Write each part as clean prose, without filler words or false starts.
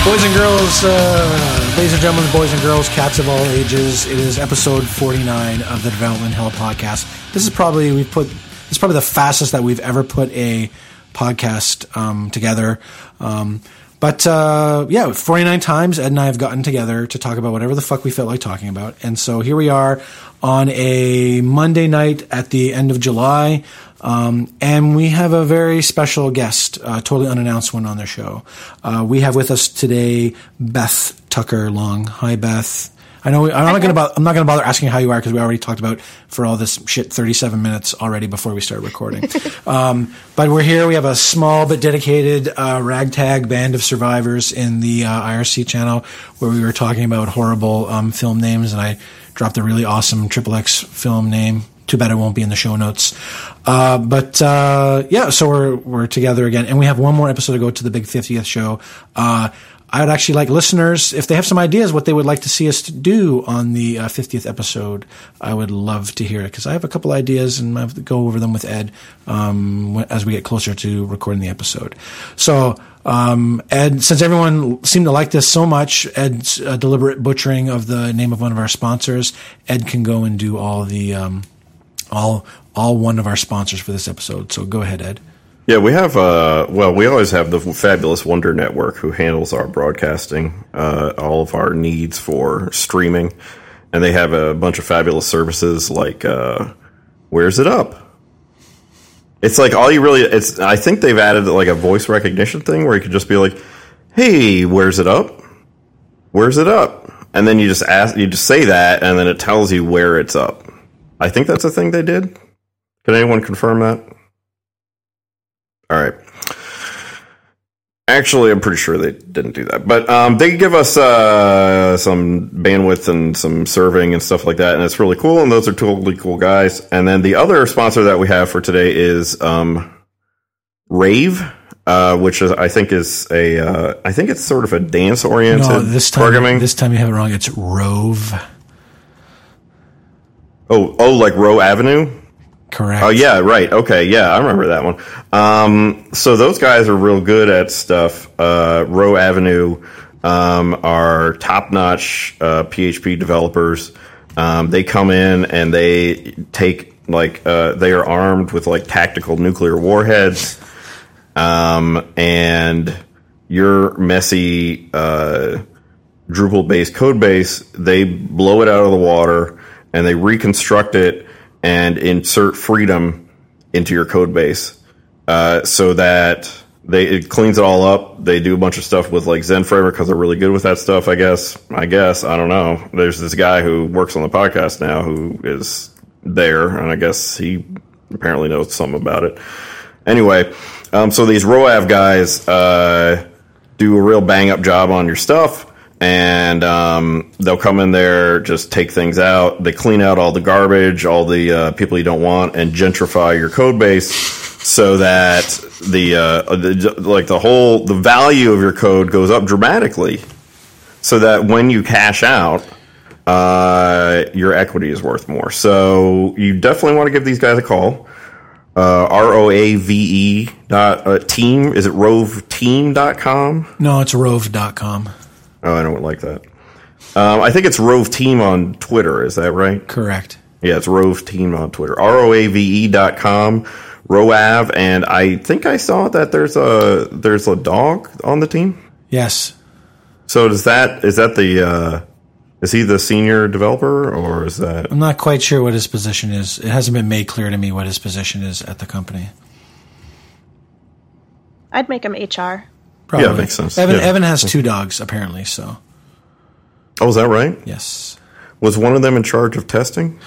Boys and girls, ladies and gentlemen, boys and girls, cats of all ages, it is episode 49 of the Development Hell podcast. This is probably the fastest that we've ever put a podcast together. But 49 times Ed and I have gotten together to talk about whatever the fuck we felt like talking about. And so here we are on a Monday night at the end of July. And we have a very special guest, totally unannounced one on their show. We have with us today Beth Tucker Long. Hi, Beth. I know I'm not going to bother asking how you are because we already talked about for all this shit 37 minutes already before we started recording. But we're here. We have a small but dedicated ragtag band of survivors in the IRC channel where we were talking about horrible film names, and I dropped a really awesome XXX film name. Too bad it won't be in the show notes. So we're together again, and we have one more episode to go to the big 50th show. I would actually like listeners, if they have some ideas what they would like to see us do on the 50th episode, I would love to hear it because I have a couple ideas and I have to go over them with Ed as we get closer to recording the episode. So, Ed, since everyone seemed to like this so much, Ed's deliberate butchering of the name of one of our sponsors, Ed can go and do all the all one of our sponsors for this episode. So go ahead, Ed. Yeah, we have, we always have the Fabulous Wonder Network who handles our broadcasting, all of our needs for streaming. And they have a bunch of fabulous services like, Where's It Up? It's like I think they've added like a voice recognition thing where you could just be like, hey, where's it up? Where's it up? And then you just say that and then it tells you where it's up. I think that's a thing they did. Can anyone confirm that? All right. Actually, I'm pretty sure they didn't do that. But they give us some bandwidth and some serving and stuff like that, and it's really cool, and those are totally cool guys. And then the other sponsor that we have for today is Rave, which is I think it's sort of a dance-oriented programming. This time you have it wrong. It's Rove. Oh, like Roe Avenue? Correct. Oh, yeah, right. Okay, yeah, I remember that one. So those guys are real good at stuff. Roe Avenue are top-notch PHP developers. They come in and they take, they are armed with, tactical nuclear warheads. And your messy Drupal-based code base, they blow it out of the water and they reconstruct it and insert freedom into your code base, so that it cleans it all up. They do a bunch of stuff with Zen Forever because they're really good with that stuff. I guess I don't know. There's this guy who works on the podcast now who is there, and I guess he apparently knows something about it. Anyway, so these ROAV guys do a real bang up job on your stuff. And they'll come in there, just take things out. They clean out all the garbage, all the people you don't want, and gentrify your code base so that the value of your code goes up dramatically. So that when you cash out, your equity is worth more. So you definitely want to give these guys a call. ROAVE team. Is it roveteam.com? No, it's rove.com. Oh, I don't like that. I think it's Rove Team on Twitter. Is that right? Correct. Yeah, it's Rove Team on Twitter. ROAVE.com, ROAV, and I think I saw that there's a dog on the team. Yes. So is he the senior developer, or is that? I'm not quite sure what his position is. It hasn't been made clear to me what his position is at the company. I'd make him HR. Probably. Yeah, makes sense. Evan has 2 dogs, apparently, so. Oh, is that right? Yes. Was one of them in charge of testing?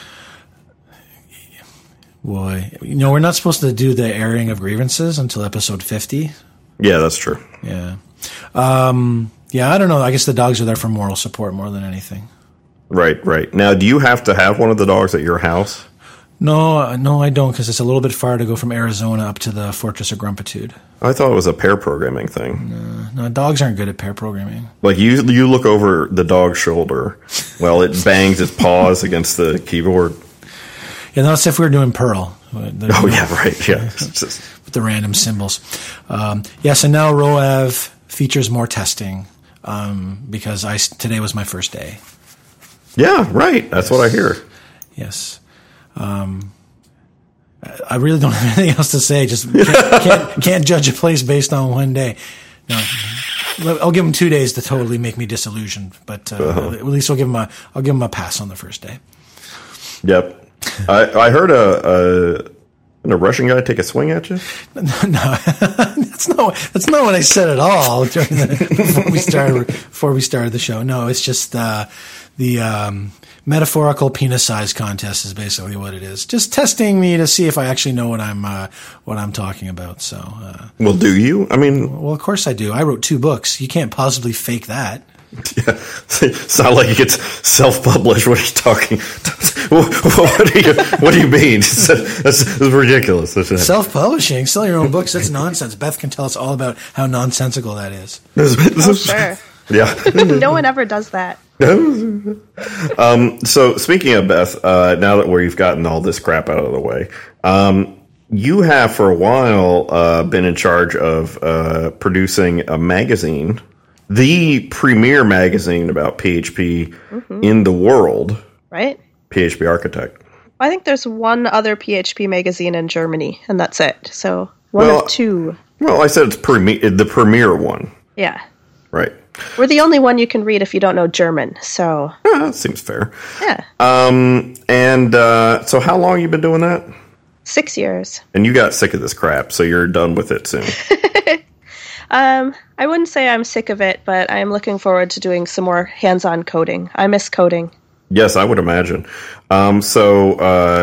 Boy. We're not supposed to do the airing of grievances until episode 50. Yeah, that's true. Yeah. I don't know. I guess the dogs are there for moral support more than anything. Right. Now, do you have to have one of the dogs at your house? No, I don't, because it's a little bit far to go from Arizona up to the Fortress of Grumpitude. I thought it was a pair programming thing. No, dogs aren't good at pair programming. You look over the dog's shoulder while it bangs its paws against the keyboard. Yeah, that's if we were doing Perl. Yeah, right. Yeah, with the random symbols. Yes, and now ROAV features more testing. because today was my first day. Yeah, right. That's what I hear. Yes. I really don't have anything else to say. Just can't judge a place based on one day. No, I'll give them 2 days to totally make me disillusioned, but at least I'll give them a pass on the first day. Yep. I heard a Russian guy take a swing at you. No, that's not what I said at all before we started the show. No, it's just the metaphorical penis size contest is basically what it is. Just testing me to see if I actually know what I'm talking about. So, well, do you? I mean, well, of course I do. I wrote 2 books. You can't possibly fake that. Yeah, it's not like it's self-published. What are you talking? What do you mean? That's ridiculous. Self-publishing, sell your own books. That's nonsense. Beth can tell us all about how nonsensical that is. Oh, sure. Yeah. No one ever does that. So speaking of Beth, now that we've gotten all this crap out of the way, you have for a while been in charge of producing a magazine, the premier magazine about PHP in the world. Right. PHP Architect. I think there's one other PHP magazine in Germany, and that's it. So one of 2. Well, I said it's the premier one. Yeah. Right. We're the only one you can read if you don't know German, so... Yeah, that seems fair. Yeah. So how long have you been doing that? 6 years. And you got sick of this crap, so you're done with it soon. I wouldn't say I'm sick of it, but I'm looking forward to doing some more hands-on coding. I miss coding. Yes, I would imagine. So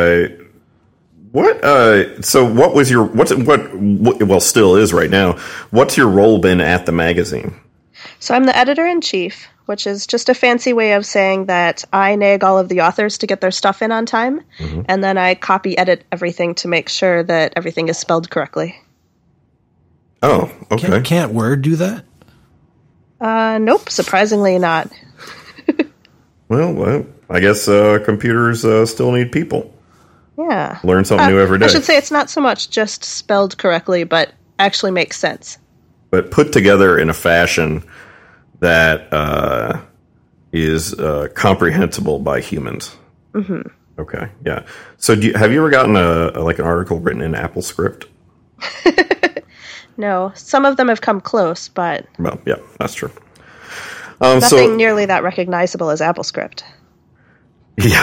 what was your... well, still is right now. What's your role been at the magazine? So I'm the editor-in-chief, which is just a fancy way of saying that I nag all of the authors to get their stuff in on time, and then I copy-edit everything to make sure that everything is spelled correctly. Oh, okay. Can't Word do that? Nope, surprisingly not. Well, I guess computers still need people. Yeah. Learn something new every day. I should say it's not so much just spelled correctly, but actually makes sense. But put together in a fashion that is comprehensible by humans. Mm-hmm. Okay, yeah. So have you ever gotten an article written in AppleScript? No. Some of them have come close, but... Well, yeah, that's true. Nothing nearly that recognizable as AppleScript. Yeah.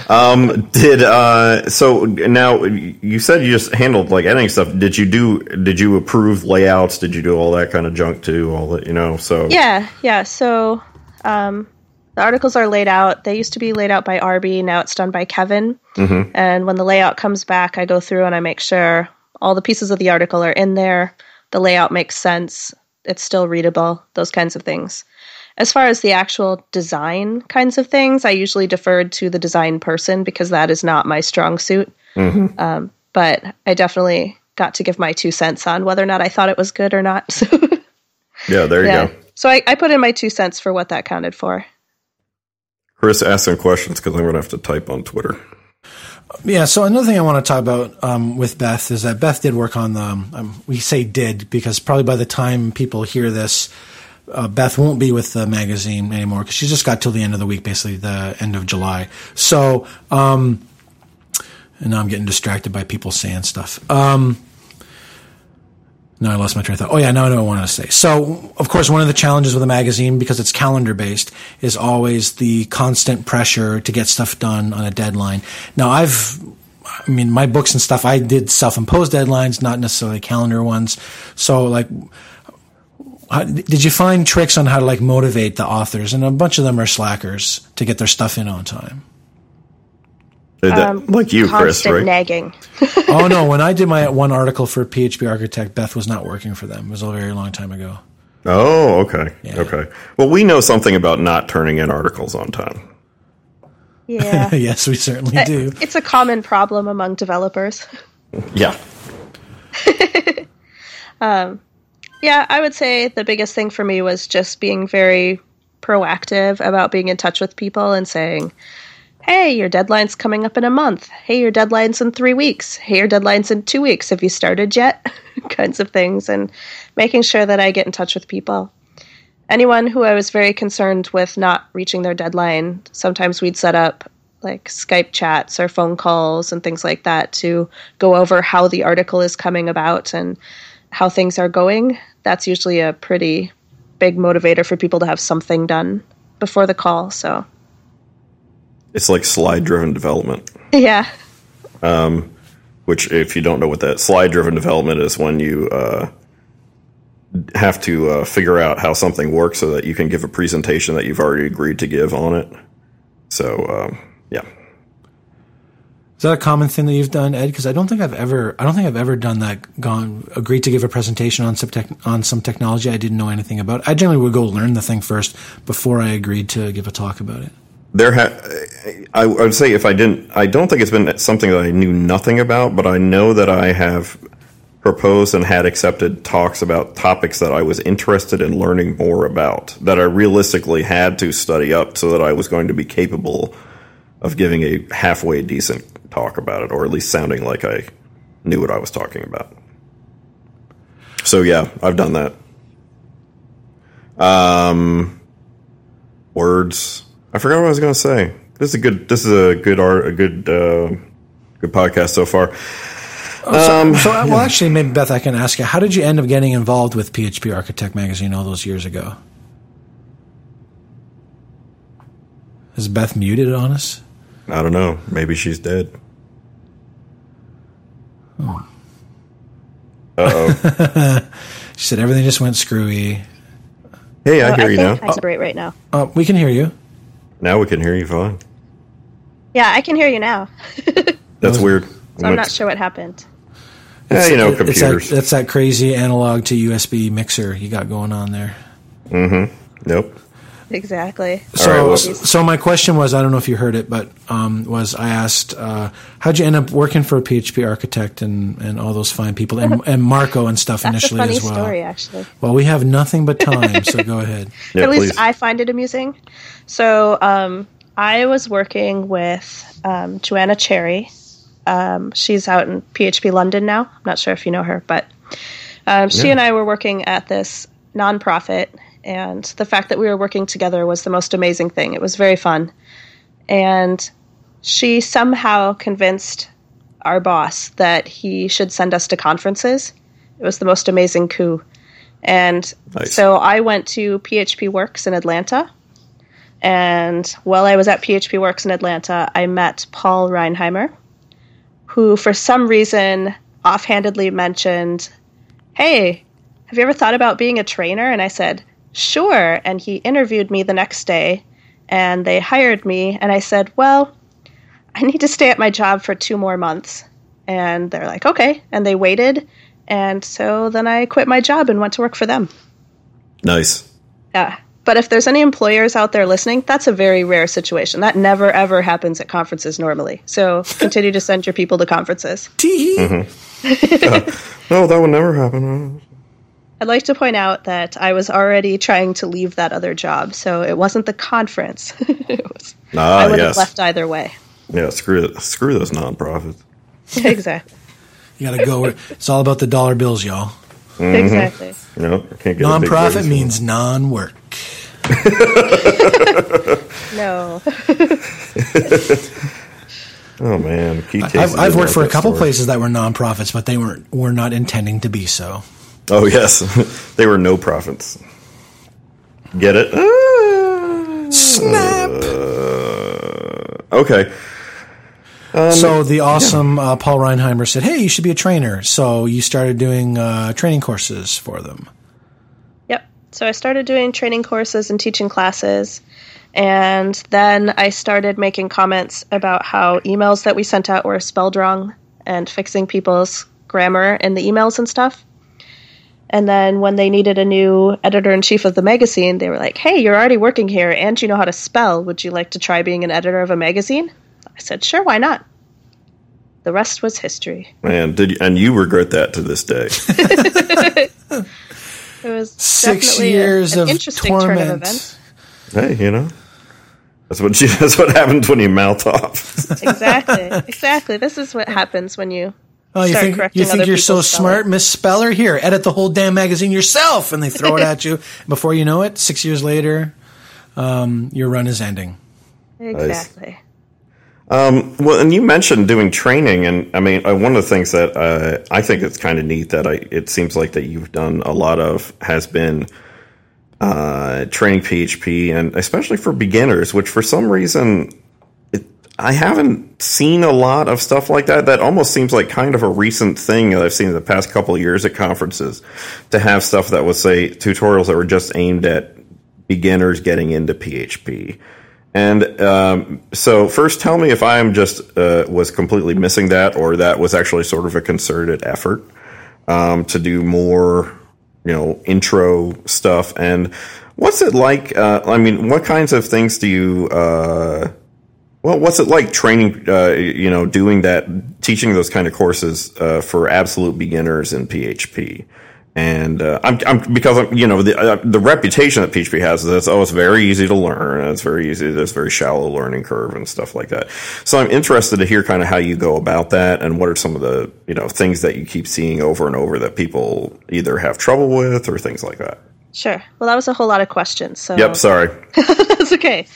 So now you said you just handled editing stuff. Did you approve layouts? Did you do all that kind of junk too? All that, so. Yeah. So, the articles are laid out. They used to be laid out by Arby. Now it's done by Kevin. Mm-hmm. And when the layout comes back, I go through and I make sure all the pieces of the article are in there. The layout makes sense. It's still readable. Those kinds of things. As far as the actual design kinds of things, I usually deferred to the design person because that is not my strong suit. Mm-hmm. But I definitely got to give my 2 cents on whether or not I thought it was good or not. Yeah, there you go. So I put in my 2 cents for what that counted for. Chris asked some questions because I'm going to have to type on Twitter. Yeah, so another thing I want to talk about with Beth is that Beth did work on the, we say did, because probably by the time people hear this, Beth won't be with the magazine anymore because she's just got till the end of the week, basically the end of July. So, and now I'm getting distracted by people saying stuff. No, I lost my train of thought. Oh yeah, now I know what I wanted to say. So, of course, one of the challenges with a magazine, because it's calendar based, is always the constant pressure to get stuff done on a deadline. Now, my books and stuff, I did self-imposed deadlines, not necessarily calendar ones. So, did you find tricks on how to motivate the authors? And a bunch of them are slackers to get their stuff in on time. Like you, Chris, right? Nagging. Oh no! When I did my one article for PHP Architect, Beth was not working for them. It was a very long time ago. Oh, okay. Yeah. Okay. Well, we know something about not turning in articles on time. Yeah. Yes, we certainly do. It's a common problem among developers. Yeah. Yeah, I would say the biggest thing for me was just being very proactive about being in touch with people and saying, hey, your deadline's coming up in a month. Hey, your deadline's in 3 weeks. Hey, your deadline's in 2 weeks. Have you started yet? Kinds of things. And making sure that I get in touch with people. anyone who I was very concerned with not reaching their deadline, sometimes we'd set up like Skype chats or phone calls and things like that to go over how the article is coming about and how things are going. That's usually a pretty big motivator for people to have something done before the call. So it's like slide-driven development. Yeah. Which, if you don't know what that slide-driven development is, when you have to figure out how something works so that you can give a presentation that you've already agreed to give on it. So, yeah. Is that a common thing that you've done, Ed? Because I don't think I've ever done that. Agreed to give a presentation on some technology I didn't know anything about. I generally would go learn the thing first before I agreed to give a talk about it. I would say I don't think it's been something that I knew nothing about, but I know that I have proposed and had accepted talks about topics that I was interested in learning more about, that I realistically had to study up so that I was going to be capable of giving a halfway decent talk about it, or at least sounding like I knew what I was talking about. So yeah, I've done that. Words. I forgot what I was going to say. This is a good podcast so far. Well, actually, maybe Beth, I can ask you, how did you end up getting involved with PHP Architect magazine all those years ago? Is Beth muted on us? I don't know. Maybe she's dead. Oh. Uh-oh. She said everything just went screwy. Hey, I hear you now. I separate right now. We can hear you. Now we can hear you fine. Yeah, I can hear you now. That's weird. So I'm not sure what happened. Yeah, computers. That's that crazy analog to USB mixer you got going on there. Mm-hmm. Nope. Exactly. So my question was, I don't know if you heard it, but was I asked, how'd you end up working for a PHP Architect and all those fine people and Marco and stuff initially as well? That's a funny story, actually. Well, we have nothing but time, so go ahead. Yeah, at least please. I find it amusing. So I was working with Joanna Cherry. She's out in PHP London now. I'm not sure if you know her, but she and I were working at this nonprofit, and the fact that we were working together was the most amazing thing. It was very fun. And she somehow convinced our boss that he should send us to conferences. It was the most amazing coup. And So I went to PHP Works in Atlanta. And while I was at PHP Works in Atlanta, I met Paul Reinheimer, who for some reason offhandedly mentioned, "Hey, have you ever thought about being a trainer?" And I said, "Sure." And he interviewed me the next day, and they hired me. And I said, "Well, I need to stay at my job for 2 more months." And they're like, "Okay." And they waited. And so then I quit my job and went to work for them. Nice. Yeah. But if there's any employers out there listening, that's a very rare situation. That never, ever happens at conferences normally. So continue to send your people to conferences. No, that would never happen. I'd like to point out that I was already trying to leave that other job, so it wasn't the conference. I would have left either way. Yeah, screw those nonprofits. Exactly. You got to go where it's all about the dollar bills, y'all. Mm-hmm. Exactly. No, can't get nonprofit means non-work. No. Oh man, I've worked for a couple places that were nonprofits, but they were not intending to be so. Oh yes, they were no profits. Get it? Snap. Okay. So the awesome Paul Reinheimer said, "Hey, you should be a trainer." So you started doing training courses for them. Yep. So I started doing training courses and teaching classes. And then I started making comments about how emails that we sent out were spelled wrong and fixing people's grammar in the emails and stuff. And then when they needed a new editor-in-chief of the magazine, they were like, "Hey, you're already working here and you know how to spell. Would you like to try being an editor of a magazine?" I said, "Sure, why not?" The rest was history. Man, and you regret that to this day. It was 6 years an of interesting torment. turn of events. Hey, that's what happens when you mouth off. Exactly. This is what happens when you Oh, you start think correcting you think other you're so people's smart, spelling. Miss Speller? Here, edit the whole damn magazine yourself, and they throw it at you. Before you know it, 6 years later, your run is ending. Exactly. Well, and you mentioned doing training, and I mean, one of the things that I think it's kind of neat that it seems like that you've done a lot of has been training PHP, and especially for beginners, which for some reason I haven't seen a lot of stuff like that. That almost seems like kind of a recent thing that I've seen in the past couple of years at conferences, to have stuff that was, say, tutorials that were just aimed at beginners getting into PHP. And so first tell me if I'm just was completely missing that, or that was actually sort of a concerted effort to do more, intro stuff. And what's it like? I mean, what kinds of things do you what's it like training, doing that, teaching those kind of courses for absolute beginners in PHP? And because the reputation that PHP has is it's very easy to learn, and it's very easy. There's very shallow learning curve and stuff like that. So I'm interested to hear kind of how you go about that, and what are some of the things that you keep seeing over and over that people either have trouble with or things like that. Sure. Well, that was a whole lot of questions. So Yep. Sorry. That's okay.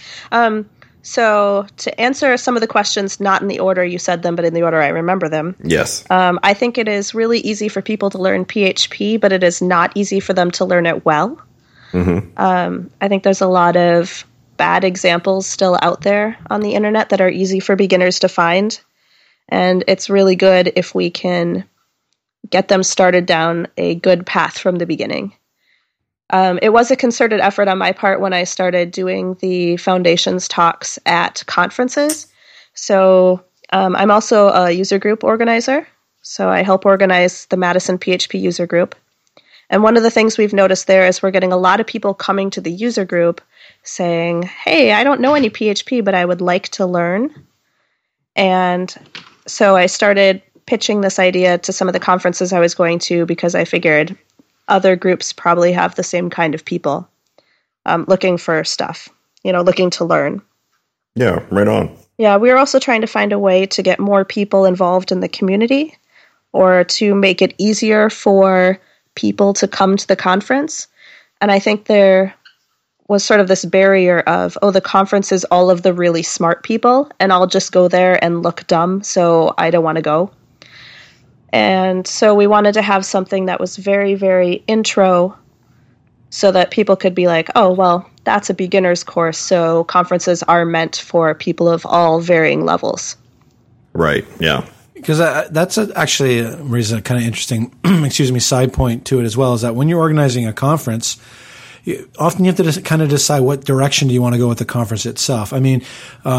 So to answer some of the questions, not in the order you said them, but in the order I remember them. Yes. I think it is really easy for people to learn PHP, but it is not easy for them to learn it well. Mm-hmm. I think there's a lot of bad examples still out there on the internet that are easy for beginners to find. And it's really good if we can get them started down a good path from the beginning. It was a concerted effort on my part when I started doing the foundations talks at conferences. So I'm also a user group organizer. So I help organize the Madison PHP user group. And one of the things we've noticed there is we're getting a lot of people coming to the user group saying, hey, I don't know any PHP, but I would like to learn. And so I started pitching this idea to some of the conferences I was going to, because I figured other groups probably have the same kind of people looking for stuff, looking to learn. Yeah, right on. Yeah, we were also trying to find a way to get more people involved in the community, or to make it easier for people to come to the conference. And I think there was sort of this barrier of, the conference is all of the really smart people, and I'll just go there and look dumb, so I don't want to go. And so we wanted to have something that was very, very intro, so that people could be like, oh, well, that's a beginner's course, so conferences are meant for people of all varying levels. Right, yeah. Because that's actually a reason, kind of interesting, side point to it as well, is that when you're organizing a conference, often you have to kind of decide what direction do you want to go with the conference itself. I mean,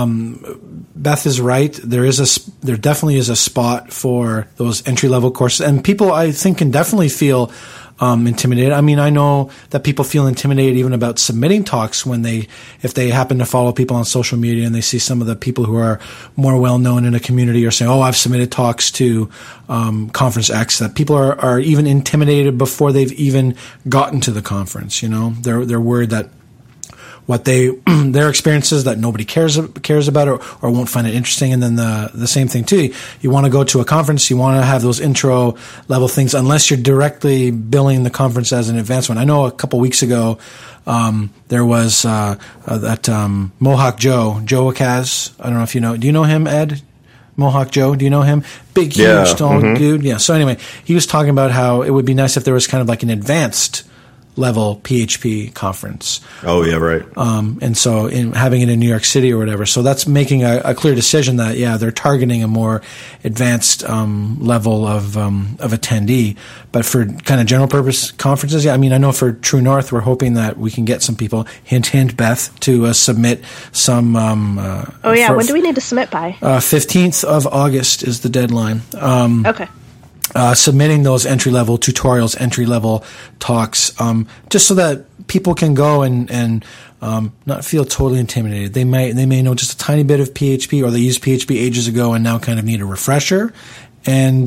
Beth is right. There definitely is a spot for those entry level courses, and people, I think, can definitely feel intimidated. I mean, I know that people feel intimidated even about submitting talks if they happen to follow people on social media and they see some of the people who are more well known in a community are saying, "Oh, I've submitted talks to Conference X." That people are even intimidated before they've even gotten to the conference. They're worried that what their experiences that nobody cares about or won't find it interesting. And then the same thing too. You want to go to a conference, you want to have those intro level things, unless you're directly billing the conference as an advanced one. I know a couple weeks ago, there was, that, Mohawk Joe Akaz. I don't know if you know, do you know him, Ed? Mohawk Joe, do you know him? Big, huge, tall dude. Yeah. So anyway, he was talking about how it would be nice if there was kind of like an advanced level PHP conference. Oh yeah, right. And so in having it in New York City or whatever. So that's making a clear decision that, they're targeting a more advanced level of attendee. But for kind of general purpose conferences, I mean, I know for True North, we're hoping that we can get some people, hint, Beth, to submit some. When do we need to submit by? 15th of August is the deadline. Okay. Submitting those entry-level tutorials, entry-level talks, just so that people can go and not feel totally intimidated. They may know just a tiny bit of PHP, or they used PHP ages ago and now kind of need a refresher. And,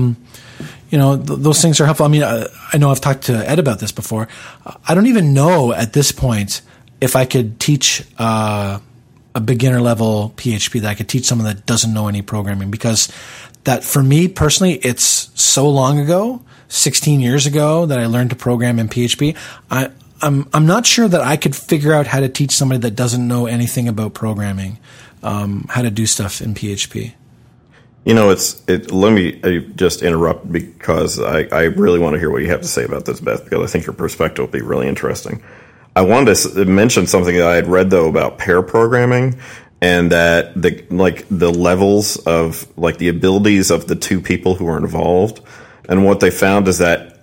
those things are helpful. I mean, I know I've talked to Ed about this before. I don't even know at this point if I could teach, a beginner level PHP that I could teach someone that doesn't know any programming, because that for me personally, it's so long ago, 16 years ago, that I learned to program in PHP. I'm not sure that I could figure out how to teach somebody that doesn't know anything about programming, how to do stuff in PHP. Let me just interrupt because I really want to hear what you have to say about this, Beth, because I think your perspective will be really interesting. I wanted to mention something that I had read, though, about pair programming, and that the levels of the abilities of the two people who are involved, and what they found is that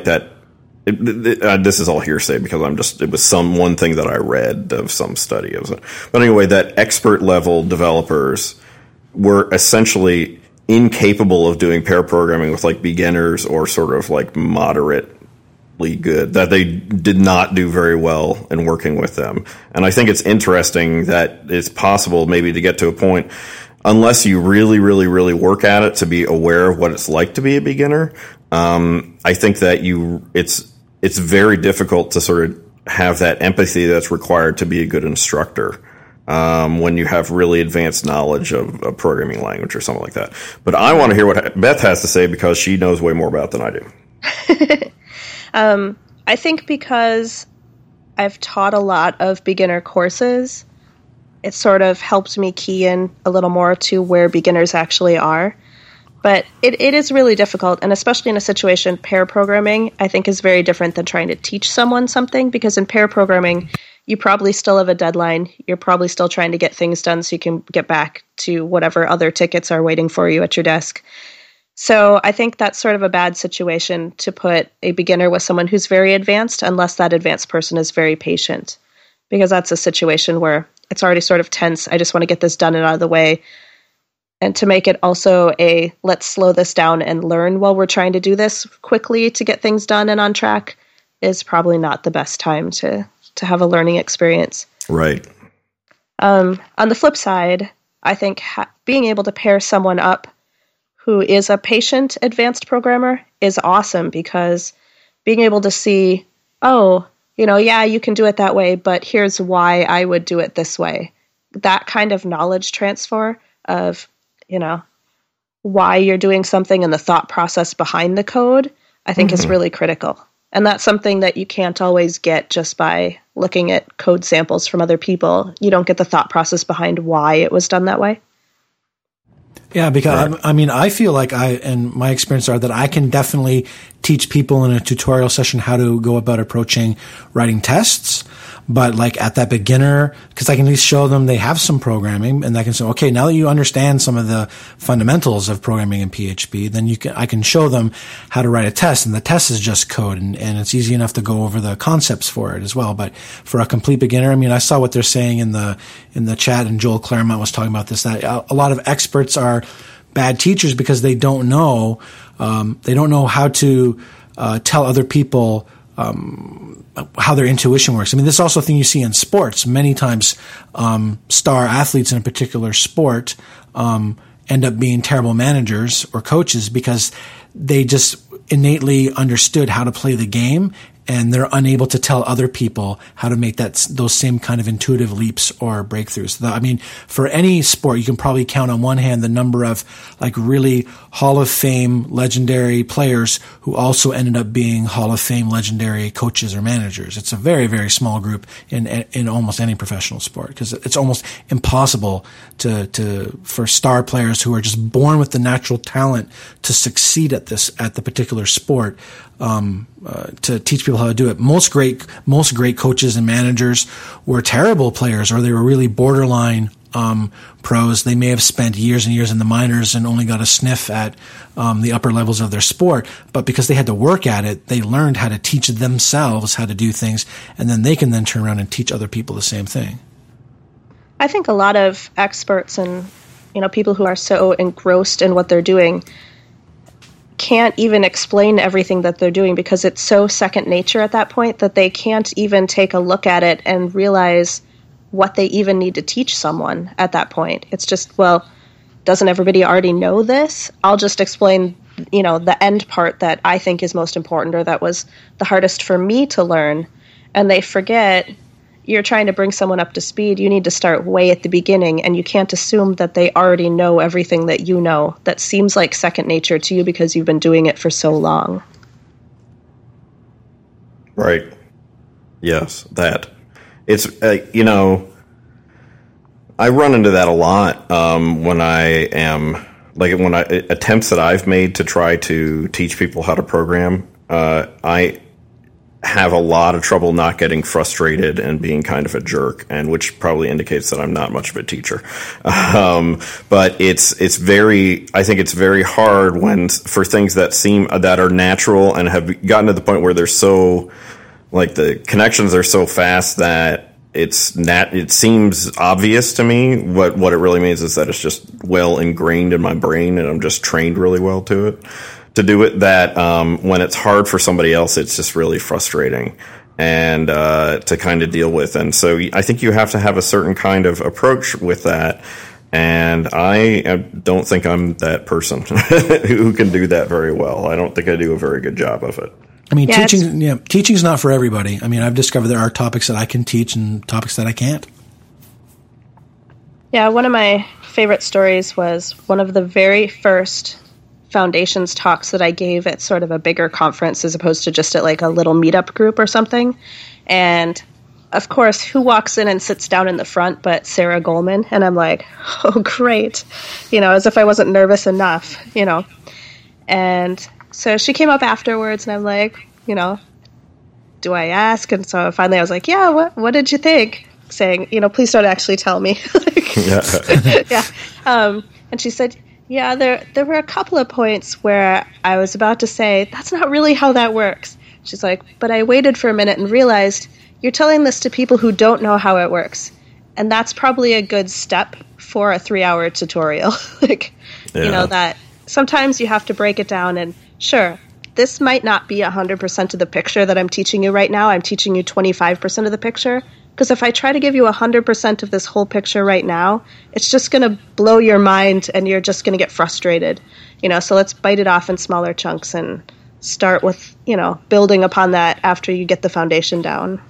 this is all hearsay because it was one thing that I read of some study. But anyway, that expert level developers were essentially incapable of doing pair programming with beginners or sort of moderately good, that they did not do very well in working with them. And I think it's interesting that it's possible maybe to get to a point, unless you really, really, really work at it, to be aware of what it's like to be a beginner. I think that it's very difficult to sort of have that empathy that's required to be a good instructor when you have really advanced knowledge of a programming language or something like that. But I want to hear what Beth has to say because she knows way more about it than I do. I think because I've taught a lot of beginner courses, it sort of helped me key in a little more to where beginners actually are. But it is really difficult, and especially in a situation, pair programming, I think, is very different than trying to teach someone something, because in pair programming, you probably still have a deadline. You're probably still trying to get things done so you can get back to whatever other tickets are waiting for you at your desk. So I think that's sort of a bad situation to put a beginner with someone who's very advanced, unless that advanced person is very patient, because that's a situation where it's already sort of tense. I just want to get this done and out of the way. And to make it also let's slow this down and learn while we're trying to do this quickly to get things done and on track is probably not the best time to have a learning experience. Right. On the flip side, I think being able to pair someone up who is a patient advanced programmer is awesome, because being able to see, you can do it that way, but here's why I would do it this way. That kind of knowledge transfer of, why you're doing something and the thought process behind the code, I think is really critical. And that's something that you can't always get just by looking at code samples from other people. You don't get the thought process behind why it was done that way. Yeah, because I feel like and my experience are that I can definitely teach people in a tutorial session how to go about approaching writing tests. But at that beginner, because I can at least show them they have some programming, and I can say, okay, now that you understand some of the fundamentals of programming in PHP, then I can show them how to write a test, and the test is just code, and it's easy enough to go over the concepts for it as well. But for a complete beginner, I saw what they're saying in the chat, and Joel Claremont was talking about this, that a lot of experts are bad teachers because they don't know how to tell other people how their intuition works. This is also a thing you see in sports. Many times, star athletes in a particular sport end up being terrible managers or coaches because they just innately understood how to play the game, and they're unable to tell other people how to make those same kind of intuitive leaps or breakthroughs. For any sport, you can probably count on one hand the number of really Hall of Fame legendary players who also ended up being Hall of Fame legendary coaches or managers. It's a very, very small group in almost any professional sport, because it's almost impossible for star players who are just born with the natural talent to succeed at the particular sport. To teach people how to do it. Most great coaches and managers were terrible players, or they were really borderline pros. They may have spent years and years in the minors and only got a sniff at the upper levels of their sport, but because they had to work at it, they learned how to teach themselves how to do things, and then they can then turn around and teach other people the same thing. I think a lot of experts and people who are so engrossed in what they're doing can't even explain everything that they're doing, because it's so second nature at that point that they can't even take a look at it and realize what they even need to teach someone at that point. It's just, doesn't everybody already know this? I'll just explain, the end part that I think is most important, or that was the hardest for me to learn. And they forget, you're trying to bring someone up to speed, you need to start way at the beginning, and you can't assume that they already know everything that you know. That seems like second nature to you because you've been doing it for so long. Right. Yes, that. It's, you know, I run into that a lot when I am, like, attempts that I've made to try to teach people how to program, I have a lot of trouble not getting frustrated and being kind of a jerk, and which probably indicates that I'm not much of a teacher. But it's very, I think it's very hard for things that are natural and have gotten to the point where they're so, like, the connections are so fast that it seems obvious to me. What it really means is that it's just well ingrained in my brain, and I'm just trained really well to do it, that when it's hard for somebody else, it's just really frustrating and to kind of deal with. And so I think you have to have a certain kind of approach with that. And I don't think I'm that person who can do that very well. I don't think I do a very good job of it. I mean, teaching's not for everybody. I mean, I've discovered there are topics that I can teach and topics that I can't. Yeah, one of my favorite stories was one of the very first Foundations talks that I gave at sort of a bigger conference as opposed to just at like a little meetup group or something. And of course, who walks in and sits down in the front but Sarah Goldman? And I'm like, oh, great. As if I wasn't nervous enough, And so she came up afterwards and I'm like, do I ask? And so finally I was like, yeah, what did you think? Saying, please don't actually tell me. Yeah. And she said, yeah, there were a couple of points where I was about to say, that's not really how that works. She's like, but I waited for a minute and realized you're telling this to people who don't know how it works. And that's probably a good step for a 3-hour tutorial. That sometimes you have to break it down and sure, this might not be 100% of the picture that I'm teaching you right now. I'm teaching you 25% of the picture. Because if I try to give you 100% of this whole picture right now, it's just going to blow your mind and you're just going to get frustrated. So let's bite it off in smaller chunks and start with, building upon that after you get the foundation down.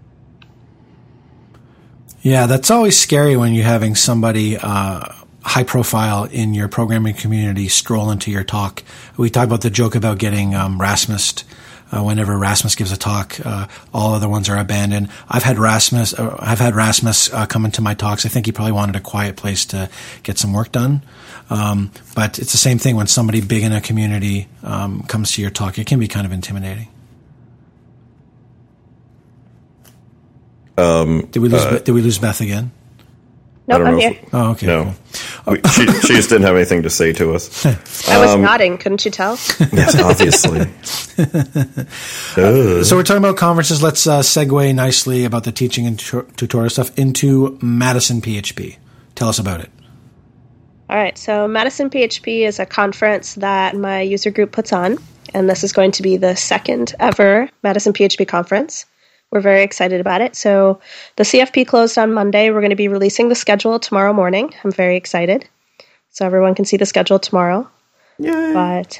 Yeah, that's always scary when you're having somebody high profile in your programming community stroll into your talk. We talk about the joke about getting Rasmus. Whenever Rasmus gives a talk, all other ones are abandoned. I've had Rasmus come into my talks. I think he probably wanted a quiet place to get some work done. But it's the same thing when somebody big in a community comes to your talk. It can be kind of intimidating. Did we lose Beth again? Nope, I'm here. Oh, okay. No. She just didn't have anything to say to us. I was nodding. Couldn't you tell? Yes, obviously. So we're talking about conferences. Let's segue nicely about the teaching and tutorial stuff into Madison PHP. Tell us about it. All right. So Madison PHP is a conference that my user group puts on, and this is going to be the second ever Madison PHP conference. We're very excited about it. So the CFP closed on Monday. We're going to be releasing the schedule tomorrow morning. I'm very excited. So everyone can see the schedule tomorrow. Yay.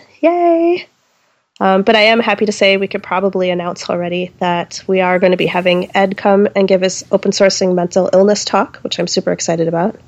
But I am happy to say we could probably announce already that we are going to be having Ed come and give his open sourcing mental illness talk, which I'm super excited about.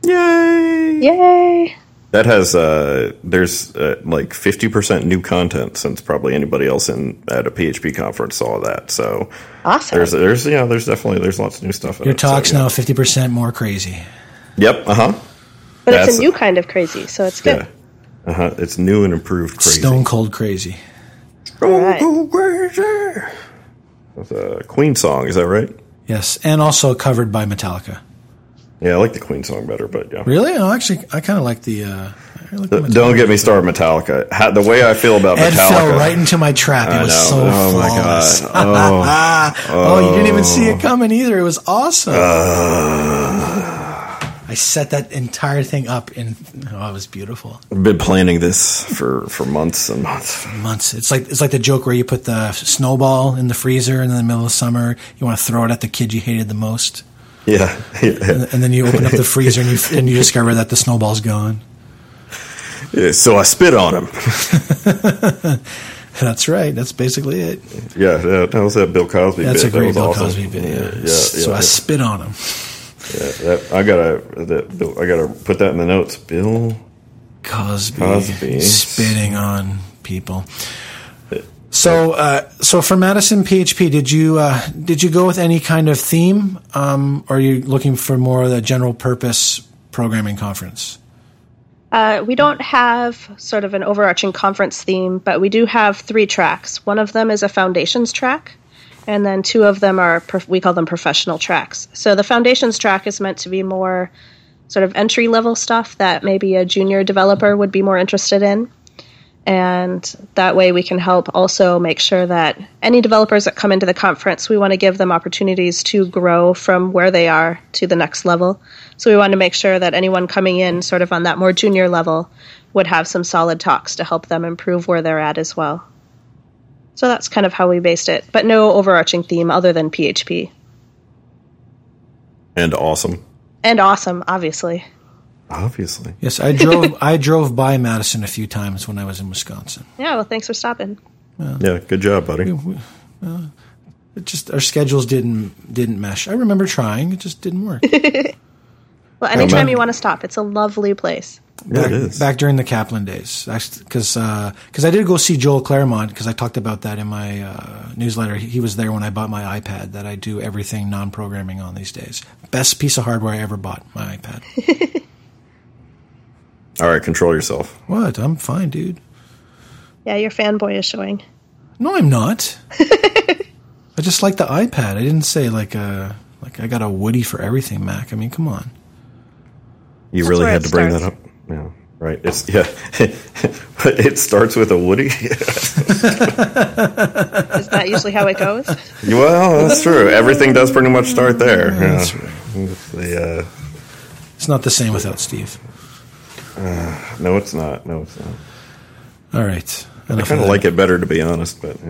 Yay! That has there's like 50% new content since probably anybody else at a PHP conference saw that. So awesome. There's lots of new stuff. Your talk's now 50% more crazy. Yep. But it's a new kind of crazy, so it's good. Yeah. It's new and improved crazy. Stone cold crazy. Stone cold crazy. That's a Queen song, is that right? Yes, and also covered by Metallica. Yeah, I like the Queen song better, but yeah. Really? Oh, actually, I kind of like the Don't get me started, Metallica. The way I feel about Ed Metallica. fell right into my trap. It was so flawless. My God. Oh, you didn't even see it coming either. It was awesome. I set that entire thing up it was beautiful. I've been planning this for months and months. It's like the joke where you put the snowball in the freezer and in the middle of summer, you want to throw it at the kid you hated the most. Yeah. And then you open up the freezer and you discover that the snowball's gone. Yeah, so I spit on him. That's right. That's basically it. Yeah, that was that Bill Cosby That's bit. a great That Bill was awesome. Cosby bit. Yeah. Yeah, So I spit on him. Yeah, I gotta put that in the notes. Bill Cosby spitting on people. So, so for Madison PHP, did you go with any kind of theme, or are you looking for more of the general purpose programming conference? We don't have sort of an overarching conference theme, but we do have 3 tracks. One of them is a foundations track, and then 2 of them are, we call them professional tracks. So the foundations track is meant to be more sort of entry-level stuff that maybe a junior developer would be more interested in. And that way we can help also make sure that any developers that come into the conference, we want to give them opportunities to grow from where they are to the next level. So we want to make sure that anyone coming in sort of on that more junior level would have some solid talks to help them improve where they're at as well. So that's kind of how we based it, but no overarching theme other than PHP. And awesome. And awesome, obviously. Obviously. Yes, I drove by Madison a few times when I was in Wisconsin. Yeah, well, thanks for stopping. Yeah, good job, buddy. It just our schedules didn't mesh. I remember trying, it just didn't work. Well, anytime you want to stop, it's a lovely place. Yeah, it is. Back during the Kaplan days, because I did go see Joel Claremont, because I talked about that in my newsletter. He was there when I bought my iPad that I do everything non-programming on these days. Best piece of hardware I ever bought, my iPad. All right, control yourself. What? I'm fine, dude. Yeah, your fanboy is showing. No, I'm not. I just like the iPad. I didn't say like I got a Woody for everything, Mac. I mean, come on. You That's really where had it to bring starts. that up. Yeah, right. It starts with a Woody. Is that usually how it goes? Well, that's true. Everything does pretty much start there. That's right. It's not the same without Steve. No, it's not. All right. I kind of like it better, to be honest. But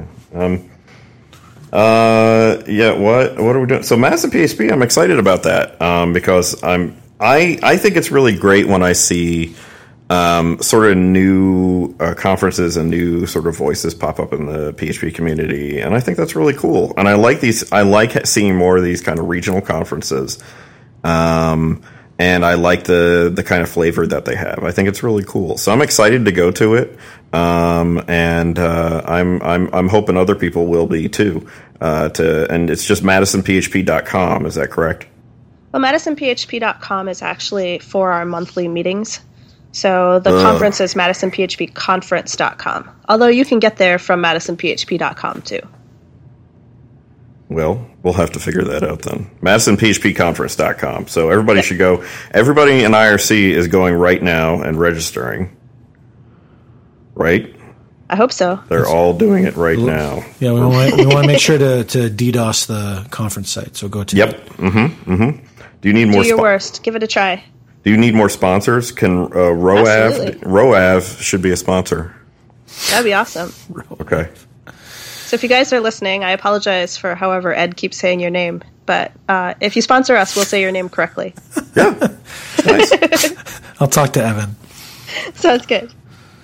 what are we doing? So Madison PHP, I'm excited about that because I think it's really great when I see sort of new conferences and new sort of voices pop up in the PHP community, and I think that's really cool. And I like these. I like seeing more of these kind of regional conferences. And I like the kind of flavor that they have. I think it's really cool. So I'm excited to go to it. And I'm hoping other people will be too. And it's just MadisonPHP.com. Is that correct? Well, MadisonPHP.com is actually for our monthly meetings. So the conference is MadisonPHPconference.com. Although you can get there from MadisonPHP.com too. Well, we'll have to figure that out then. MadisonPHPconference.com. So everybody should go. Everybody in IRC is going right now and registering. Right? I hope so. They're all doing it right now. Yeah, we want to make sure to DDoS the conference site. So go to Yep. Do you need more? Do your worst. Give it a try. Do you need more sponsors? Can Roav should be a sponsor? That'd be awesome. Okay. So if you guys are listening, I apologize for however Ed keeps saying your name. But if you sponsor us, we'll say your name correctly. Yeah. Nice. I'll talk to Evan. Sounds good.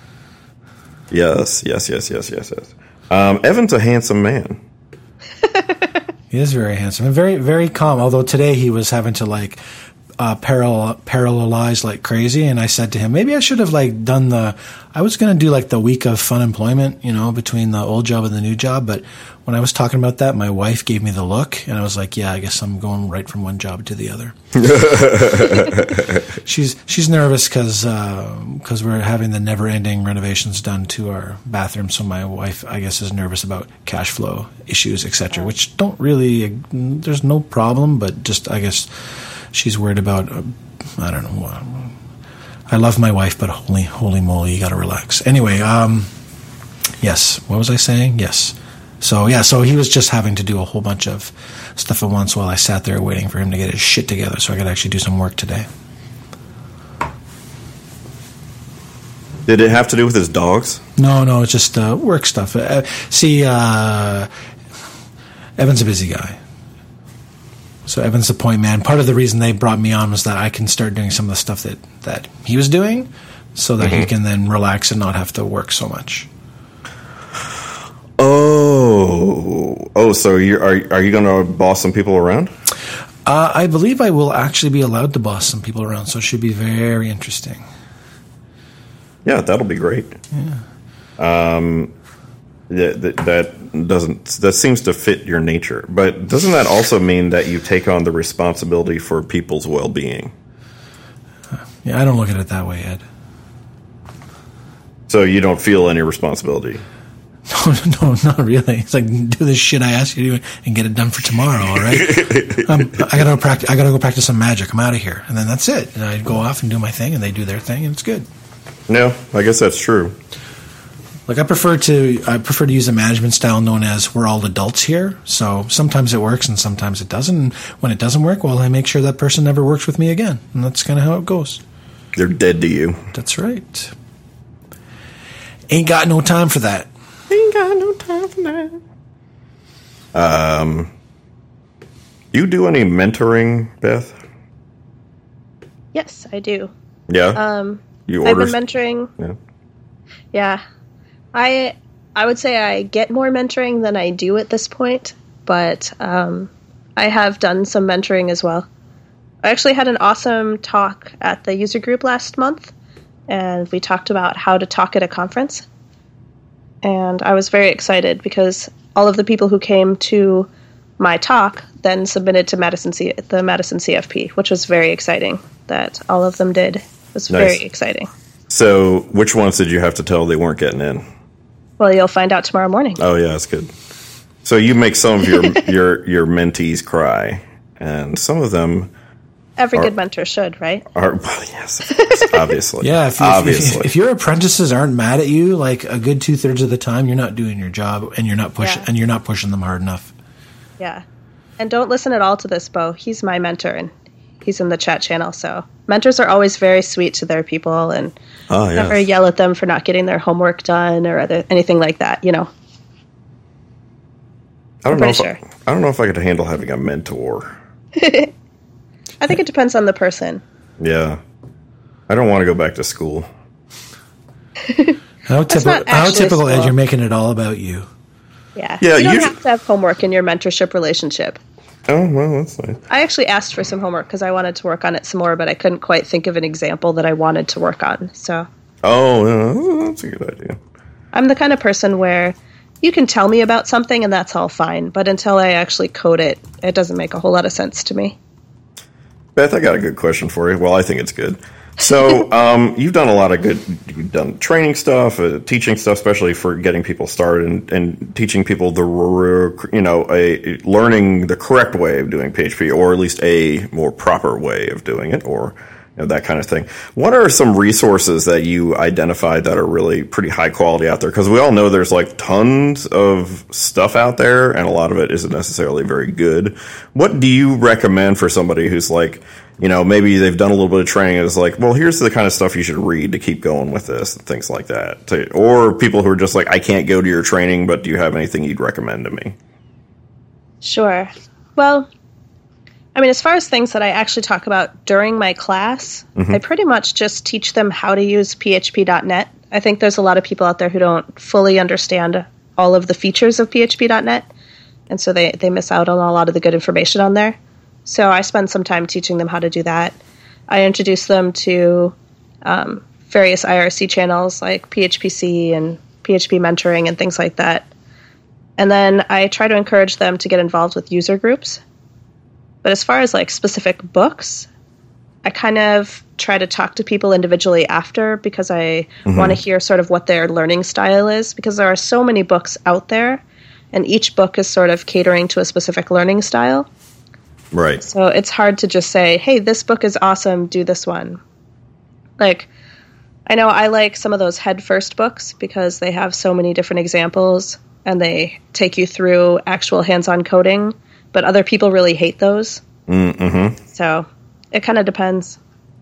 Yes. Evan's a handsome man. He is very handsome and very, very calm. Although today he was having to like parallelize like crazy, and I said to him, maybe I should have like done I was going to do like the week of fun employment, between the old job and the new job. But when I was talking about that, my wife gave me the look, and I was like, yeah, I guess I'm going right from one job to the other. She's nervous because we're having the never-ending renovations done to our bathroom. So my wife, I guess, is nervous about cash flow issues, etc., which don't really, there's no problem, but just, I guess, she's worried about, I don't know. I love my wife, but holy moly, you got to relax. Anyway, yes. What was I saying? Yes. So he was just having to do a whole bunch of stuff at once while I sat there waiting for him to get his shit together so I could actually do some work today. Did it have to do with his dogs? No, it's just work stuff. Evan's a busy guy. So Evan's the point man. Part of the reason they brought me on was that I can start doing some of the stuff that he was doing so that he can then relax and not have to work so much. Oh, so are you going to boss some people around? I believe I will actually be allowed to boss some people around, so it should be very interesting. Yeah, that'll be great. Yeah. That seems to fit your nature, but doesn't that also mean that you take on the responsibility for people's well-being? Yeah, I don't look at it that way, Ed. So you don't feel any responsibility? No, not really. It's like, do this shit I asked you to do and get it done for tomorrow, all right? I gotta go practice some magic. I'm out of here. And then that's it. And I go off and do my thing, and they do their thing, and it's good. No, I guess that's true. Like, I prefer to use a management style known as we're all adults here. So sometimes it works and sometimes it doesn't. And when it doesn't work, well, I make sure that person never works with me again. And that's kind of how it goes. They're dead to you. That's right. Ain't got no time for that. Ain't got no time for that. You do any mentoring, Beth? Yes, I do. Yeah. I've been mentoring. Yeah. I would say I get more mentoring than I do at this point, but I have done some mentoring as well. I actually had an awesome talk at the user group last month, and we talked about how to talk at a conference. And I was very excited because all of the people who came to my talk then submitted to the Madison CFP, which was very exciting that all of them did. It was very exciting. So which ones did you have to tell they weren't getting in? Well, you'll find out tomorrow morning. Oh, yeah, that's good. So you make some of your mentees cry, and some of them... Every good mentor should, right? Well, yes, of course, obviously. Yeah, if your apprentices aren't mad at you, like a good 2/3 of the time, you're not doing your job, and you're not pushing them hard enough. Yeah, and don't listen at all to this, Bo. He's my mentor, and he's in the chat channel. So mentors are always very sweet to their people, and never yell at them for not getting their homework done or anything like that. You know. I don't know if I could handle having a mentor. I think it depends on the person. Yeah. I don't want to go back to school. How typical, Ed, you're making it all about you. Yeah. You don't have to have homework in your mentorship relationship. Oh, well, that's nice. I actually asked for some homework because I wanted to work on it some more, but I couldn't quite think of an example that I wanted to work on. So. Oh, yeah, that's a good idea. I'm the kind of person where you can tell me about something and that's all fine, but until I actually code it, it doesn't make a whole lot of sense to me. Beth, I got a good question for you. Well, I think it's good. So, you've done a lot of good. You've done training stuff, teaching stuff, especially for getting people started and teaching people learning the correct way of doing PHP, or at least a more proper way of doing it, or that kind of thing. What are some resources that you identified that are really pretty high quality out there? Because we all know there's like tons of stuff out there, and a lot of it isn't necessarily very good. What do you recommend for somebody who's like, maybe they've done a little bit of training and it's like, well, here's the kind of stuff you should read to keep going with this and things like that. Or people who are just like, I can't go to your training, but do you have anything you'd recommend to me? Sure. Well, I mean, as far as things that I actually talk about during my class, I pretty much just teach them how to use PHP.NET. I think there's a lot of people out there who don't fully understand all of the features of PHP.NET, and so they miss out on a lot of the good information on there. So I spend some time teaching them how to do that. I introduce them to various IRC channels like PHPC and PHP mentoring and things like that. And then I try to encourage them to get involved with user groups. But as far as like specific books, I kind of try to talk to people individually after because I want to hear sort of what their learning style is, because there are so many books out there and each book is sort of catering to a specific learning style. Right. So it's hard to just say, hey, this book is awesome, do this one. Like, I know I like some of those head first books because they have so many different examples and they take you through actual hands-on coding. But other people really hate those. So it kind of depends.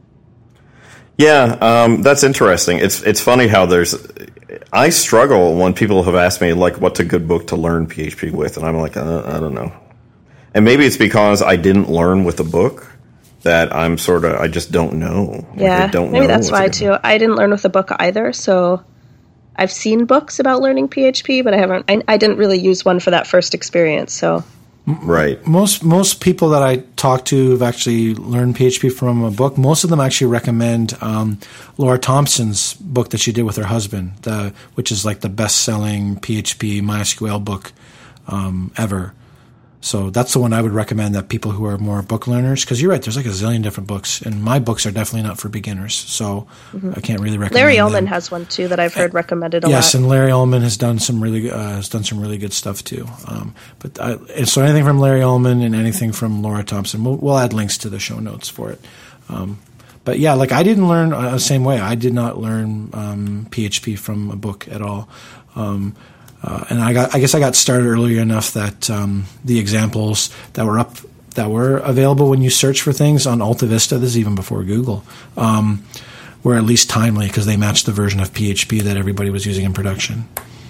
Yeah, that's interesting. It's funny how I struggle when people have asked me, like, what's a good book to learn PHP with? And I'm like, I don't know. And maybe it's because I didn't learn with a book that I just don't know. Yeah, maybe that's why, too. I didn't learn with a book either, so I've seen books about learning PHP, but I didn't really use one for that first experience. So, right. Most people that I talk to have actually learned PHP from a book. Most of them actually recommend Laura Thompson's book that she did with her husband, which is like the best-selling PHP MySQL book ever. So that's the one I would recommend that people who are more book learners, because you're right, there's like a zillion different books, and my books are definitely not for beginners, so I can't really recommend Larry them. Ullman has one too that I've heard recommended a lot. Yes, and Larry Ullman has done some really good stuff too. So anything from Larry Ullman and anything from Laura Thompson, we'll add links to the show notes for it. But yeah, like I didn't learn the same way. I did not learn PHP from a book at all. And I guess I got started early enough that the examples that were available when you search for things on Alta Vista, this is even before Google, were at least timely because they matched the version of PHP that everybody was using in production.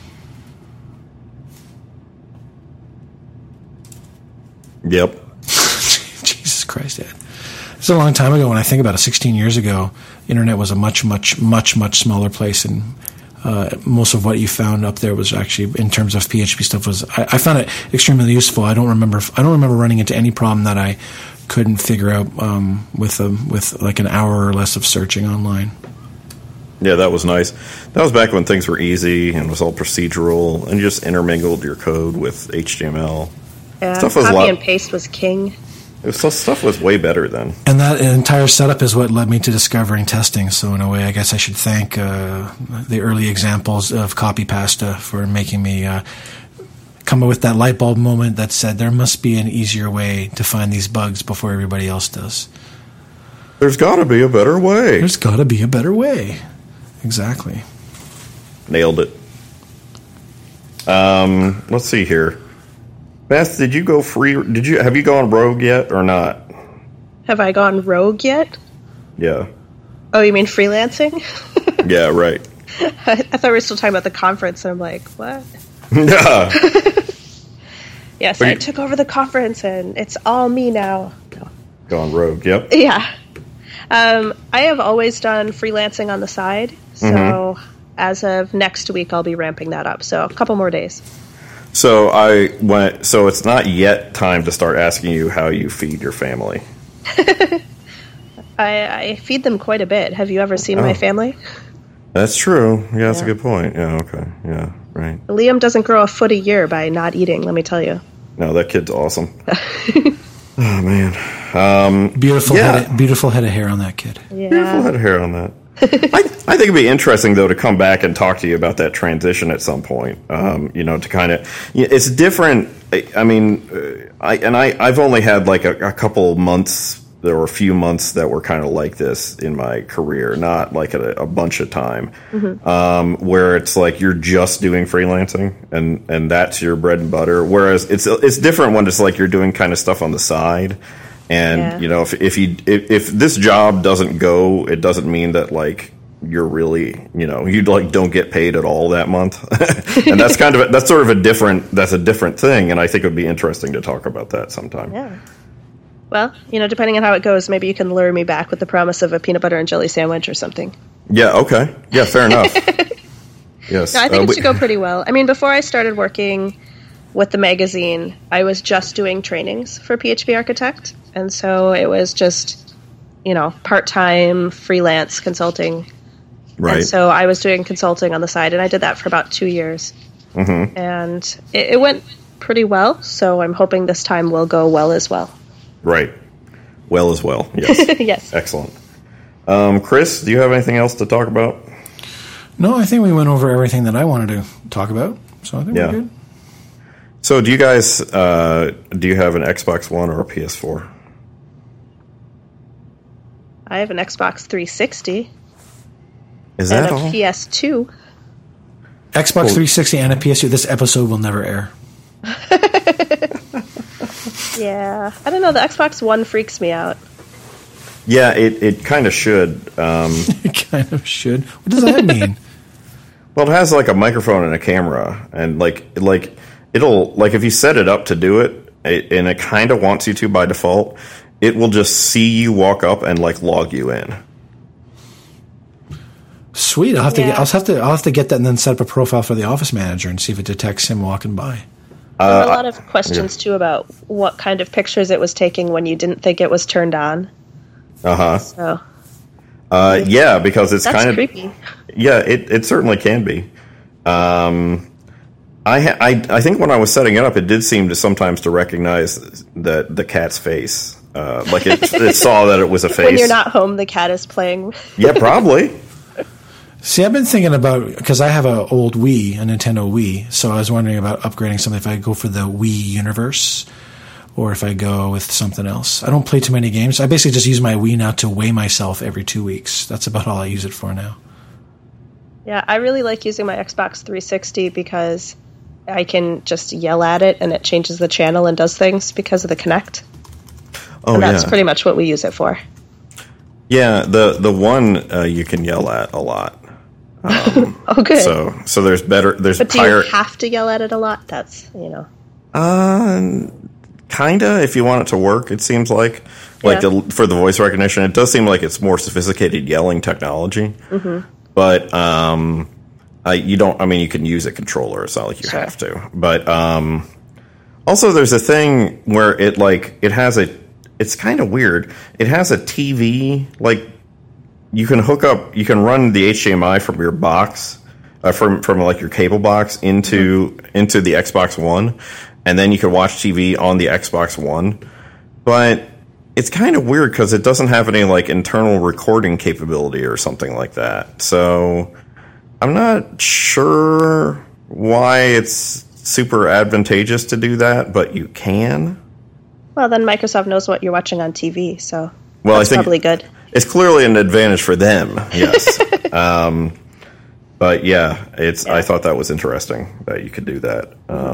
Yep. Jesus Christ, Ed. It's a long time ago. When I think about it, 16 years ago, internet was a much, much, much, much smaller place, and most of what you found up there was actually, in terms of PHP stuff, I found it extremely useful. I don't remember running into any problem that I couldn't figure out with like an hour or less of searching online. Yeah, that was nice. That was back when things were easy and it was all procedural, and you just intermingled your code with HTML. Yeah, copy and paste was king. Stuff was way better then. And that entire setup is what led me to discovering testing. So in a way, I guess I should thank the early examples of copy pasta for making me come up with that light bulb moment that said there must be an easier way to find these bugs before everybody else does. There's got to be a better way. There's got to be a better way. Exactly. Nailed it. Let's see here. Beth, did you go free? Have you gone rogue yet or not? Have I gone rogue yet? Yeah. Oh, you mean freelancing? Yeah, right. I thought we were still talking about the conference, and I'm like, what? Yeah. Yes, I took over the conference, and it's all me now. No. Gone rogue, yep. Yeah. I have always done freelancing on the side, so as of next week, I'll be ramping that up. So a couple more days. So so it's not yet time to start asking you how you feed your family. I feed them quite a bit. Have you ever seen my family? That's true. Yeah, that's a good point. Yeah, okay. Yeah, right. Liam doesn't grow a foot a year by not eating, let me tell you. No, that kid's awesome. Oh, man. Beautiful head of hair on that kid. Yeah. Beautiful head of hair on that. I think it'd be interesting, though, to come back and talk to you about that transition at some point. To kind of, it's different. I mean, I've only had like a couple months. There were a few months that were kind of like this in my career, not like a bunch of time, where it's like you're just doing freelancing and that's your bread and butter. Whereas it's different when it's like you're doing kind of stuff on the side. And if this job doesn't go, it doesn't mean that like you're really you like don't get paid at all that month, and that's a different thing. And I think it would be interesting to talk about that sometime. Yeah. Well, depending on how it goes, maybe you can lure me back with the promise of a peanut butter and jelly sandwich or something. Yeah. Okay. Yeah. Fair enough. Yes. No, I think it should go pretty well. I mean, before I started working with the magazine, I was just doing trainings for PHP Architect. And so it was just, part-time freelance consulting. Right. And so I was doing consulting on the side, and I did that for about 2 years. Mm-hmm. And it went pretty well, so I'm hoping this time will go well as well. Right. Well as well, yes. Yes. Excellent. Chris, do you have anything else to talk about? No, I think we went over everything that I wanted to talk about, so I think we're good. So do you guys, do you have an Xbox One or a PS4? I have an Xbox 360. Is that all? And a PS2. Xbox 360 and a PS2. This episode will never air. Yeah. I don't know. The Xbox One freaks me out. Yeah, it kind of should. It kind of should. What does that mean? Well, it has like a microphone and a camera, and like it'll like if you set it up to do it, and it kind of wants you to by default, it will just see you walk up and like log you in. Sweet. I'll have to get that and then set up a profile for the office manager and see if it detects him walking by. There were a lot of questions too about what kind of pictures it was taking when you didn't think it was turned on. So, yeah, because it's kind of creepy. Yeah, it certainly can be. I think when I was setting it up, it did seem to sometimes to recognize the cat's face. Like it saw that it was a face. When you're not home, the cat is playing. Yeah, probably. See, I've been thinking about, because I have an old Wii, a Nintendo Wii, so I was wondering about upgrading something if I go for the Wii Universe or if I go with something else. I don't play too many games. I basically just use my Wii now to weigh myself every 2 weeks. That's about all I use it for now. Yeah, I really like using my Xbox 360 because I can just yell at it and it changes the channel and does things because of the Kinect. Oh, and that's pretty much what we use it for. Yeah, the one you can yell at a lot. Oh, good. So there's better. There's but do you have to yell at it a lot? That's kinda. If you want it to work, it seems like for the voice recognition, it does seem like it's more sophisticated yelling technology. Mm-hmm. But you don't. I mean, you can use a controller. It's not like you have to. But also, there's a thing where it has a. It's kind of weird. It has a TV you can hook up. You can run the HDMI from your box, from like your cable box into the Xbox One, and then you can watch TV on the Xbox One. But it's kind of weird because it doesn't have any internal recording capability or something like that. So I'm not sure why it's super advantageous to do that, but you can. Well, then Microsoft knows what you're watching on TV, so that's probably good. It's clearly an advantage for them, yes. But yeah, I thought that was interesting that you could do that.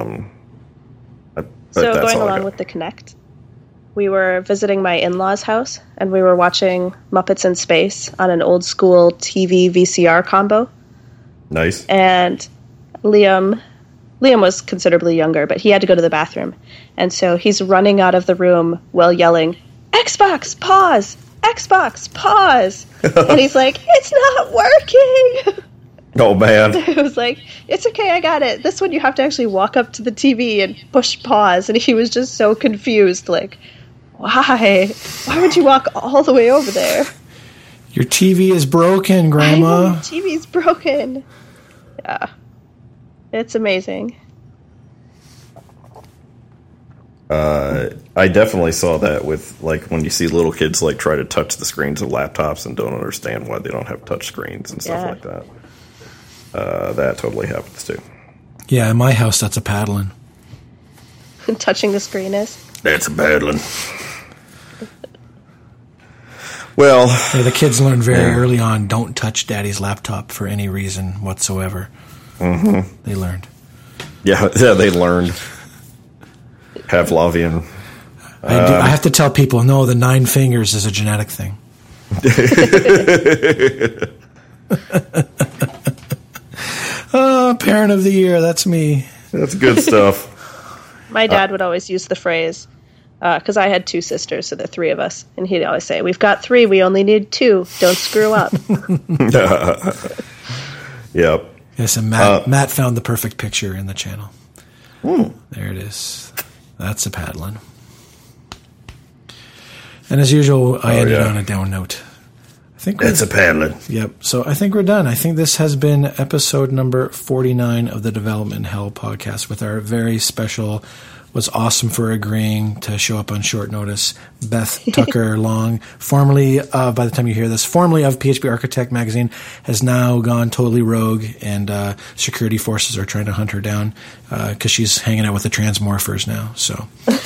So going along with the Kinect, we were visiting my in-laws' house, and we were watching Muppets in Space on an old-school TV VCR combo. Nice. And Liam was considerably younger, but he had to go to the bathroom. And so he's running out of the room while yelling, "Xbox, pause! Xbox, pause!" And he's like, "It's not working!" Oh, man. I was like, "It's okay, I got it. This one you have to actually walk up to the TV and push pause." And he was just so confused, like, why? Why would you walk all the way over there? Your TV is broken, Grandma. I know, the TV's broken. Yeah. It's amazing. I definitely saw that with when you see little kids try to touch the screens of laptops and don't understand why they don't have touch screens and stuff like that. That totally happens too. Yeah, in my house, that's a paddling. Touching the screen is? That's a paddling. Well, the kids learn very early on, don't touch Daddy's laptop for any reason whatsoever. Mm-hmm. They learned. Yeah, they learned. Pavlovian. I have to tell people, no, the 9 fingers is a genetic thing. Oh, parent of the year, that's me. That's good stuff. My dad would always use the phrase, because I had 2 sisters, so the 3 of us, and he'd always say, "We've got 3, we only need 2. Don't screw up." Yep. Yes, and Matt found the perfect picture in the channel. There it is. That's a paddling. And as usual, I ended on a down note. I think that's a paddling. Yep. So I think we're done. I think this has been episode number 49 of the Development Hell podcast with our very special, was awesome for agreeing to show up on short notice, Beth Tucker Long, formerly, by the time you hear this, formerly of PHP Architect magazine, has now gone totally rogue, and security forces are trying to hunt her down because she's hanging out with the transmorphers now. So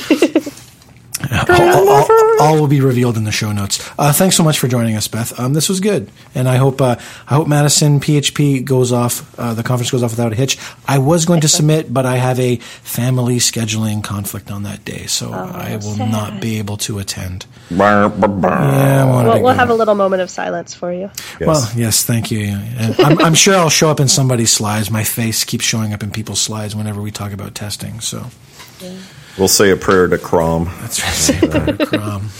all will be revealed in the show notes. Thanks so much for joining us, Beth. This was good, and I hope Madison PHP goes off. The conference goes off without a hitch. I was going to submit, but I have a family scheduling conflict on that day, so I will not be able to attend. We'll have a little moment of silence for you. Yes. Well, yes, thank you. And I'm sure I'll show up in somebody's slides. My face keeps showing up in people's slides whenever we talk about testing. So. Yeah. We'll say a prayer to Crom. That's right. Say a prayer to Crom.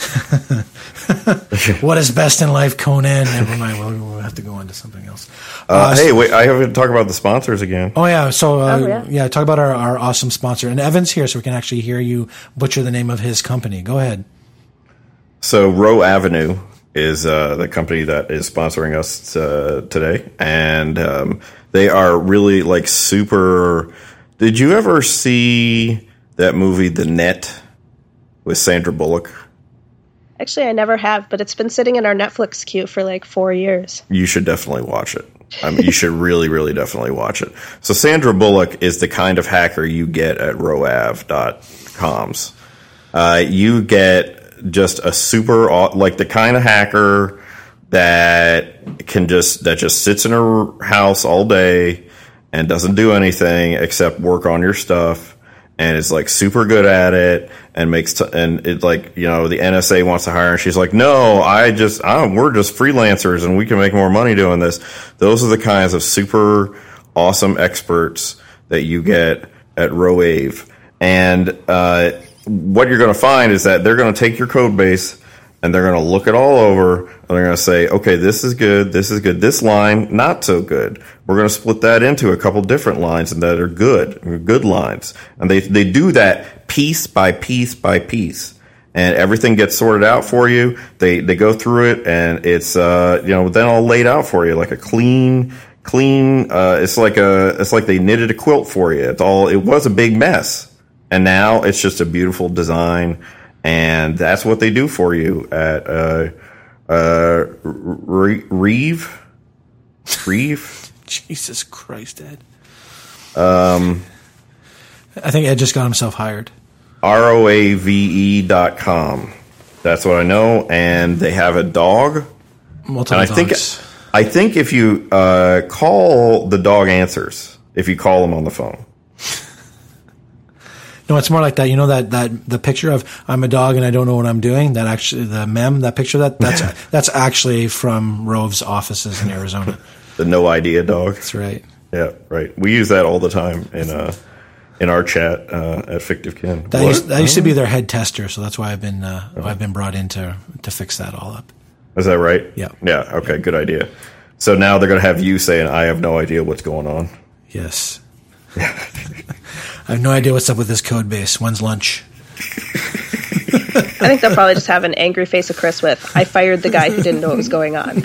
What is best in life, Conan? Never mind. We'll have to go on to something else. Hey, wait! I have to talk about the sponsors again. Oh yeah, so talk about our awesome sponsor. And Evan's here, so we can actually hear you butcher the name of his company. Go ahead. So Row Avenue is the company that is sponsoring us today, and they are really like super. Did you ever see that movie, The Net, with Sandra Bullock? Actually, I never have, but it's been sitting in our Netflix queue for like 4 years. You should definitely watch it. I mean, you should really, really definitely watch it. So Sandra Bullock is the kind of hacker you get at rowav.coms. You get just a super, like the kind of hacker that just sits in her house all day and doesn't do anything except work on your stuff. And is like super good at it, and and it's like, the NSA wants to hire her, and she's like, no, we're just freelancers, and we can make more money doing this. Those are the kinds of super awesome experts that you get at Rowave. And what you're going to find is that they're going to take your code base, and they're going to look it all over, and they're going to say, okay, this is good, this line, not so good. We're going to split that into a couple different lines and that are good lines. And they do that piece by piece by piece. And everything gets sorted out for you. They go through it, and it's, then all laid out for you, like a clean, it's like they knitted a quilt for you. It was a big mess. And now it's just a beautiful design. And that's what they do for you at Reeve. Jesus Christ, Ed. I think Ed just got himself hired. ROAVE.com. That's what I know. And they have a dog. Multiple dogs. I think if you call, the dog answers. If you call him on the phone. No, it's more like that. You know that the picture of I'm a dog and I don't know what I'm doing. That actually the meme, that picture that's actually from Rove's offices in Arizona. The no idea dog. That's right. Yeah, right. We use that all the time in our chat at Fictive Kin. That used to be their head tester, so that's why I've been brought in to fix that all up. Is that right? Yeah. Yeah. Okay. Good idea. So now they're going to have you saying, "I have no idea what's going on." Yes. I have no idea what's up with this code base. When's lunch? I think they'll probably just have an angry face of Chris with, I fired the guy who didn't know what was going on.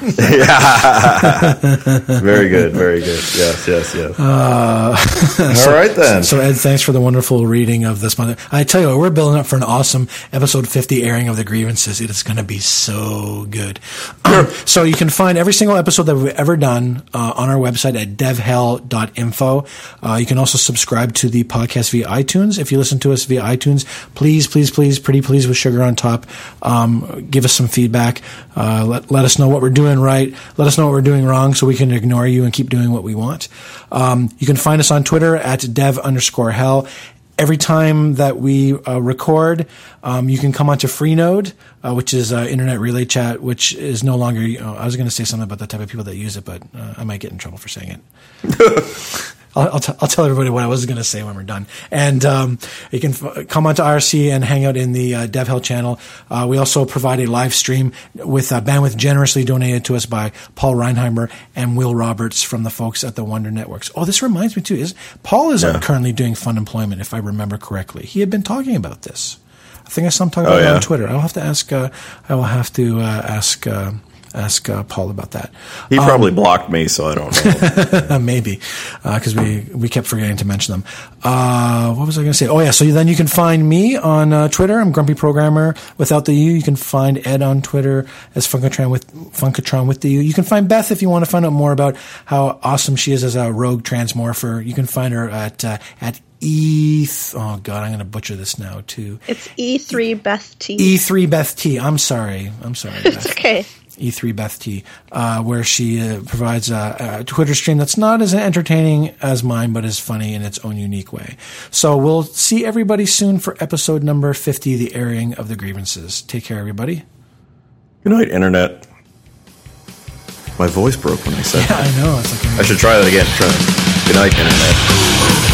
Very good. Very good. Yes. All right, then. So, Ed, thanks for the wonderful reading of this month. I tell you what, we're building up for an awesome episode 50 airing of The Grievances. It is going to be so good. So you can find every single episode that we've ever done on our website at devhell.info. You can also subscribe to the podcast via iTunes. If you listen to us via iTunes, please, pretty please with sugar on top, give us some feedback. Let us know what we're doing right. Let us know what we're doing wrong so we can ignore you and keep doing what we want. You can find us on Twitter at dev_hell. Every time that we record, you can come onto Freenode, which is Internet Relay Chat, which is no longer, I was going to say something about the type of people that use it, but I might get in trouble for saying it. I'll tell everybody what I was going to say when we're done. And you can come onto IRC and hang out in the DevHell channel. We also provide a live stream with bandwidth generously donated to us by Paul Reinheimer and Will Roberts from the folks at the Wonder Networks. Oh, this reminds me too. Paul is currently doing Fun Employment, if I remember correctly. He had been talking about this. I think I saw him talking about it on Twitter. I'll have to ask. Ask Paul about that. He probably blocked me, so I don't know. Maybe, because we kept forgetting to mention them. What was I going to say? Oh, yeah. So then you can find me on Twitter. I'm Grumpy Programmer without the U. You can find Ed on Twitter as Funkatron with the U. You can find Beth if you want to find out more about how awesome she is as a rogue transmorpher. You can find her at oh God, I'm going to butcher this now too. It's E3 Beth T. E3 Beth T. I'm sorry. It's okay. E3 Beth T, where she provides a Twitter stream that's not as entertaining as mine, but is funny in its own unique way. So we'll see everybody soon for episode number 50, the airing of The Grievances. Take care, everybody. Good night, Internet. My voice broke when I said that. I know. It's like I should try that again. Good night, Internet.